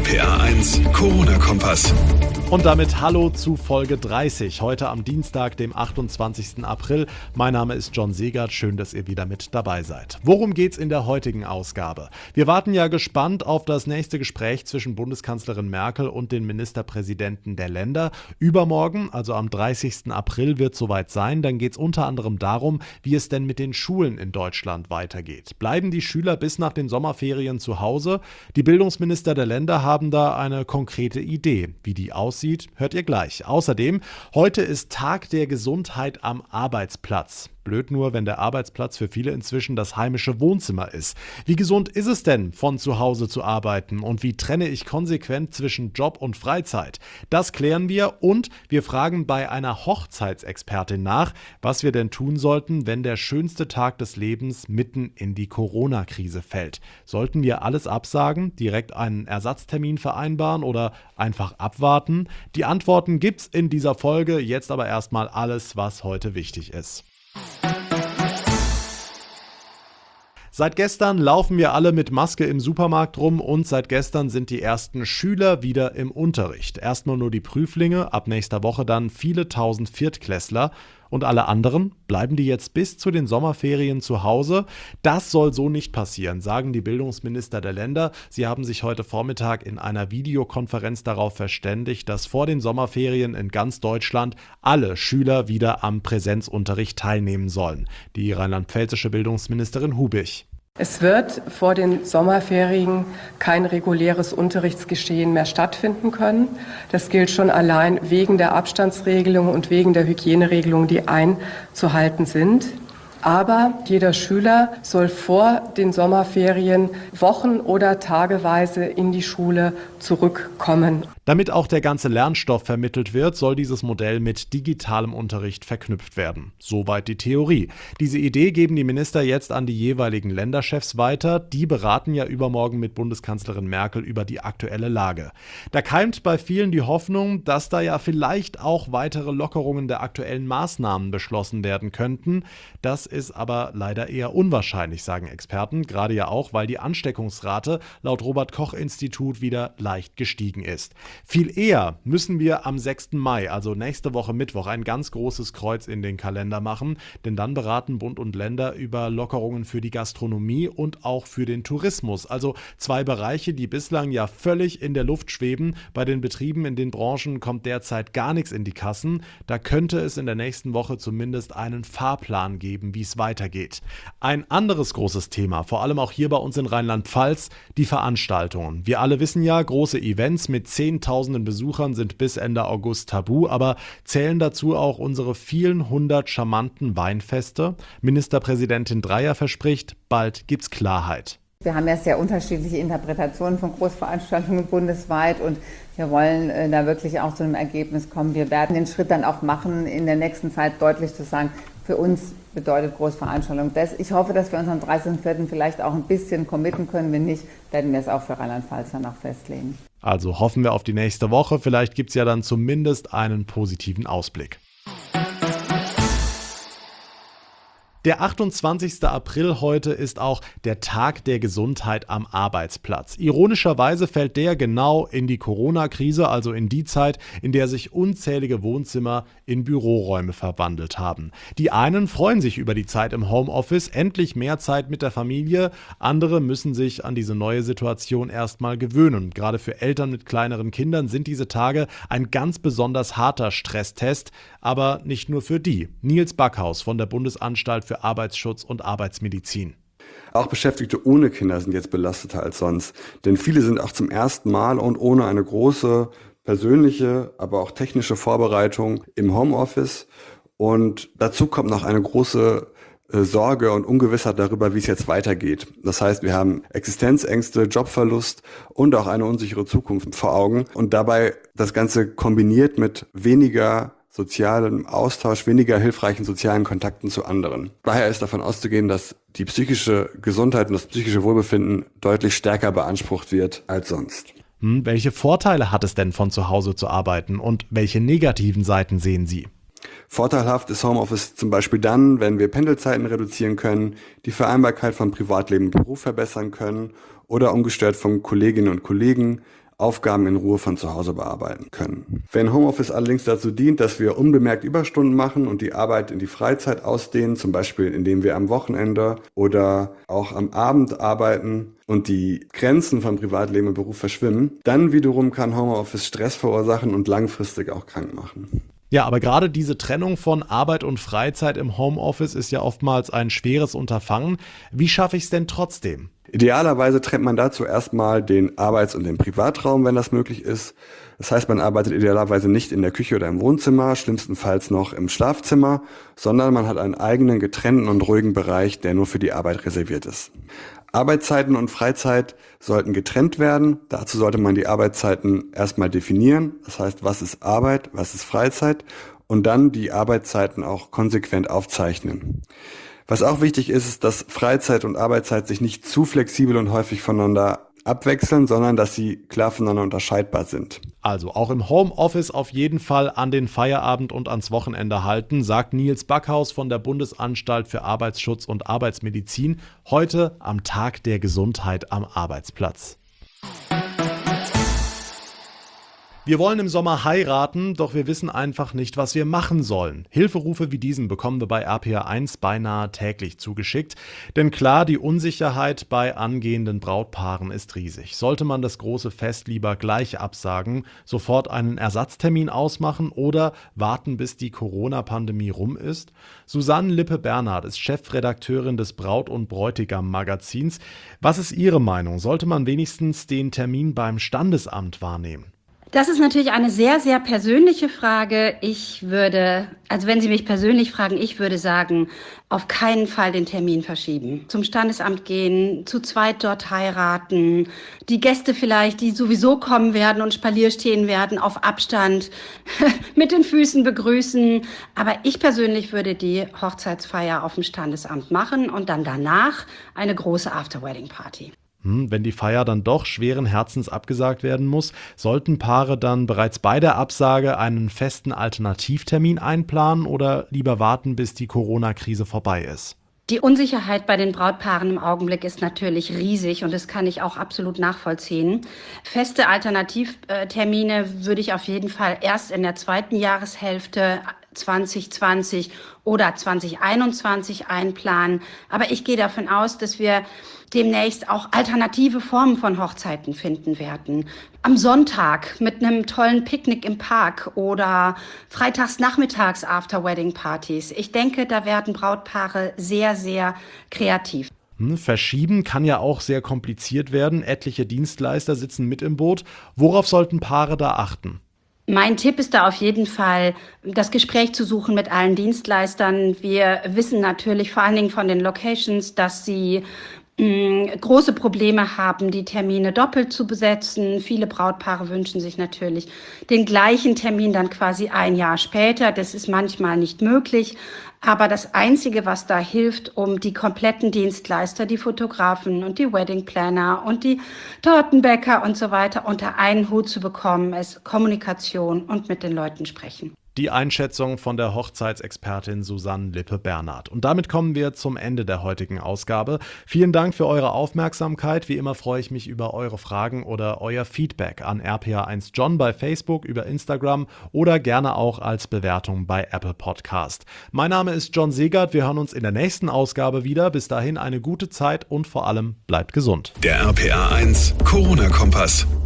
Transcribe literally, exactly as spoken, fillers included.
P R eins Corona-Kompass. Und damit hallo zu Folge dreißig, heute am Dienstag, dem achtundzwanzigsten April. Mein Name ist John Segert, schön, dass ihr wieder mit dabei seid. Worum geht's in der heutigen Ausgabe? Wir warten ja gespannt auf das nächste Gespräch zwischen Bundeskanzlerin Merkel und den Ministerpräsidenten der Länder. Übermorgen, also am dreißigsten April, wird soweit sein. Dann geht's unter anderem darum, wie es denn mit den Schulen in Deutschland weitergeht. Bleiben die Schüler bis nach den Sommerferien zu Hause? Die Bildungsminister der Länder haben da eine konkrete Idee. Wie die aussieht, hört ihr gleich. Außerdem, heute ist Tag der Gesundheit am Arbeitsplatz. Blöd nur, wenn der Arbeitsplatz für viele inzwischen das heimische Wohnzimmer ist. Wie gesund ist es denn, von zu Hause zu arbeiten? Und wie trenne ich konsequent zwischen Job und Freizeit? Das klären wir und wir fragen bei einer Hochzeitsexpertin nach, was wir denn tun sollten, wenn der schönste Tag des Lebens mitten in die Corona-Krise fällt. Sollten wir alles absagen, direkt einen Ersatztermin vereinbaren oder einfach abwarten? Die Antworten gibt's in dieser Folge. Jetzt aber erstmal alles, was heute wichtig ist. Seit gestern laufen wir alle mit Maske im Supermarkt rum und seit gestern sind die ersten Schüler wieder im Unterricht. Erstmal nur die Prüflinge, ab nächster Woche dann viele tausend Viertklässler. Und alle anderen, bleiben die jetzt bis zu den Sommerferien zu Hause? Das soll so nicht passieren, sagen die Bildungsminister der Länder. Sie haben sich heute Vormittag in einer Videokonferenz darauf verständigt, dass vor den Sommerferien in ganz Deutschland alle Schüler wieder am Präsenzunterricht teilnehmen sollen. Die rheinland-pfälzische Bildungsministerin Hubich. Es wird vor den Sommerferien kein reguläres Unterrichtsgeschehen mehr stattfinden können. Das gilt schon allein wegen der Abstandsregelung und wegen der Hygieneregelungen, die einzuhalten sind. Aber jeder Schüler soll vor den Sommerferien wochen- oder tageweise in die Schule zurückkommen. Damit auch der ganze Lernstoff vermittelt wird, soll dieses Modell mit digitalem Unterricht verknüpft werden. Soweit die Theorie. Diese Idee geben die Minister jetzt an die jeweiligen Länderchefs weiter. Die beraten ja übermorgen mit Bundeskanzlerin Merkel über die aktuelle Lage. Da keimt bei vielen die Hoffnung, dass da ja vielleicht auch weitere Lockerungen der aktuellen Maßnahmen beschlossen werden könnten. Das ist aber leider eher unwahrscheinlich, sagen Experten. Gerade ja auch, weil die Ansteckungsrate laut Robert-Koch-Institut wieder leicht gestiegen ist. Viel eher müssen wir am sechsten Mai, also nächste Woche Mittwoch, ein ganz großes Kreuz in den Kalender machen, denn dann beraten Bund und Länder über Lockerungen für die Gastronomie und auch für den Tourismus. Also zwei Bereiche, die bislang ja völlig in der Luft schweben. Bei den Betrieben in den Branchen kommt derzeit gar nichts in die Kassen. Da könnte es in der nächsten Woche zumindest einen Fahrplan geben, wie es weitergeht. Ein anderes großes Thema, vor allem auch hier bei uns in Rheinland-Pfalz, die Veranstaltungen. Wir alle wissen ja, große Events mit Zehntausenden Besuchern sind bis Ende August tabu, aber zählen dazu auch unsere vielen hundert charmanten Weinfeste? Ministerpräsidentin Dreyer verspricht, bald gibt's Klarheit. Wir haben ja sehr unterschiedliche Interpretationen von Großveranstaltungen bundesweit und wir wollen äh, da wirklich auch zu einem Ergebnis kommen. Wir werden den Schritt dann auch machen, in der nächsten Zeit deutlich zu sagen, für uns bedeutet Großveranstaltung das. Ich hoffe, dass wir uns am dreißigsten vierten vielleicht auch ein bisschen committen können. Wenn nicht, werden wir es auch für Rheinland-Pfalz dann auch festlegen. Also hoffen wir auf die nächste Woche. Vielleicht gibt es ja dann zumindest einen positiven Ausblick. Der achtundzwanzigste April heute ist auch der Tag der Gesundheit am Arbeitsplatz. Ironischerweise fällt der genau in die Corona-Krise, also in die Zeit, in der sich unzählige Wohnzimmer in Büroräume verwandelt haben. Die einen freuen sich über die Zeit im Homeoffice, endlich mehr Zeit mit der Familie. Andere müssen sich an diese neue Situation erstmal gewöhnen. Gerade für Eltern mit kleineren Kindern sind diese Tage ein ganz besonders harter Stresstest, aber nicht nur für die. Nils Backhaus von der Bundesanstalt für Arbeitsschutz und Arbeitsmedizin. Auch Beschäftigte ohne Kinder sind jetzt belasteter als sonst, denn viele sind auch zum ersten Mal und ohne eine große persönliche, aber auch technische Vorbereitung im Homeoffice. Und dazu kommt noch eine große äh, Sorge und Ungewissheit darüber, wie es jetzt weitergeht. Das heißt, wir haben Existenzängste, Jobverlust und auch eine unsichere Zukunft vor Augen. Und dabei das Ganze kombiniert mit weniger sozialem Austausch, weniger hilfreichen sozialen Kontakten zu anderen. Daher ist davon auszugehen, dass die psychische Gesundheit und das psychische Wohlbefinden deutlich stärker beansprucht wird als sonst. Hm, welche Vorteile hat es denn, von zu Hause zu arbeiten und welche negativen Seiten sehen Sie? Vorteilhaft ist Homeoffice zum Beispiel dann, wenn wir Pendelzeiten reduzieren können, die Vereinbarkeit von Privatleben und Beruf verbessern können oder ungestört von Kolleginnen und Kollegen Aufgaben in Ruhe von zu Hause bearbeiten können. Wenn Homeoffice allerdings dazu dient, dass wir unbemerkt Überstunden machen und die Arbeit in die Freizeit ausdehnen, zum Beispiel indem wir am Wochenende oder auch am Abend arbeiten und die Grenzen von Privatleben und Beruf verschwimmen, dann wiederum kann Homeoffice Stress verursachen und langfristig auch krank machen. Ja, aber gerade diese Trennung von Arbeit und Freizeit im Homeoffice ist ja oftmals ein schweres Unterfangen. Wie schaffe ich es denn trotzdem? Idealerweise trennt man dazu erstmal den Arbeits- und den Privatraum, wenn das möglich ist. Das heißt, man arbeitet idealerweise nicht in der Küche oder im Wohnzimmer, schlimmstenfalls noch im Schlafzimmer, sondern man hat einen eigenen getrennten und ruhigen Bereich, der nur für die Arbeit reserviert ist. Arbeitszeiten und Freizeit sollten getrennt werden. Dazu sollte man die Arbeitszeiten erstmal definieren. Das heißt, was ist Arbeit, was ist Freizeit? Und dann die Arbeitszeiten auch konsequent aufzeichnen. Was auch wichtig ist, ist, dass Freizeit und Arbeitszeit sich nicht zu flexibel und häufig voneinander abwechseln, sondern dass sie klar voneinander unterscheidbar sind. Also auch im Homeoffice auf jeden Fall an den Feierabend und ans Wochenende halten, sagt Nils Backhaus von der Bundesanstalt für Arbeitsschutz und Arbeitsmedizin, heute am Tag der Gesundheit am Arbeitsplatz. Wir wollen im Sommer heiraten, doch wir wissen einfach nicht, was wir machen sollen. Hilferufe wie diesen bekommen wir bei R P R eins beinahe täglich zugeschickt. Denn klar, die Unsicherheit bei angehenden Brautpaaren ist riesig. Sollte man das große Fest lieber gleich absagen, sofort einen Ersatztermin ausmachen oder warten, bis die Corona-Pandemie rum ist? Susanne Lippe-Bernhard ist Chefredakteurin des Braut- und Bräutigam-Magazins. Was ist Ihre Meinung? Sollte man wenigstens den Termin beim Standesamt wahrnehmen? Das ist natürlich eine sehr, sehr persönliche Frage. Ich würde, also wenn Sie mich persönlich fragen, ich würde sagen, auf keinen Fall den Termin verschieben. Zum Standesamt gehen, zu zweit dort heiraten, die Gäste vielleicht, die sowieso kommen werden und Spalier stehen werden, auf Abstand mit den Füßen begrüßen. Aber ich persönlich würde die Hochzeitsfeier auf dem Standesamt machen und dann danach eine große After-Wedding-Party. Wenn die Feier dann doch schweren Herzens abgesagt werden muss, sollten Paare dann bereits bei der Absage einen festen Alternativtermin einplanen oder lieber warten, bis die Corona-Krise vorbei ist? Die Unsicherheit bei den Brautpaaren im Augenblick ist natürlich riesig und das kann ich auch absolut nachvollziehen. Feste Alternativtermine würde ich auf jeden Fall erst in der zweiten Jahreshälfte zwanzig zwanzig oder zwanzig einundzwanzig einplanen. Aber ich gehe davon aus, dass wir demnächst auch alternative Formen von Hochzeiten finden werden. Am Sonntag mit einem tollen Picknick im Park oder freitags nachmittags After-Wedding-Partys. Ich denke, da werden Brautpaare sehr, sehr kreativ. Hm, verschieben kann ja auch sehr kompliziert werden. Etliche Dienstleister sitzen mit im Boot. Worauf sollten Paare da achten? Mein Tipp ist da auf jeden Fall, das Gespräch zu suchen mit allen Dienstleistern. Wir wissen natürlich vor allen Dingen von den Locations, dass sie mh, große Probleme haben, die Termine doppelt zu besetzen. Viele Brautpaare wünschen sich natürlich den gleichen Termin dann quasi ein Jahr später. Das ist manchmal nicht möglich. Aber das Einzige, was da hilft, um die kompletten Dienstleister, die Fotografen und die Wedding Planner und die Tortenbäcker und so weiter unter einen Hut zu bekommen, ist Kommunikation und mit den Leuten sprechen. Die Einschätzung von der Hochzeitsexpertin Susanne Lippe-Bernhard. Und damit kommen wir zum Ende der heutigen Ausgabe. Vielen Dank für eure Aufmerksamkeit. Wie immer freue ich mich über eure Fragen oder euer Feedback an R P R eins John bei Facebook, über Instagram oder gerne auch als Bewertung bei Apple Podcast. Mein Name ist John Segert. Wir hören uns in der nächsten Ausgabe wieder. Bis dahin eine gute Zeit und vor allem bleibt gesund. Der R P R eins Corona-Kompass.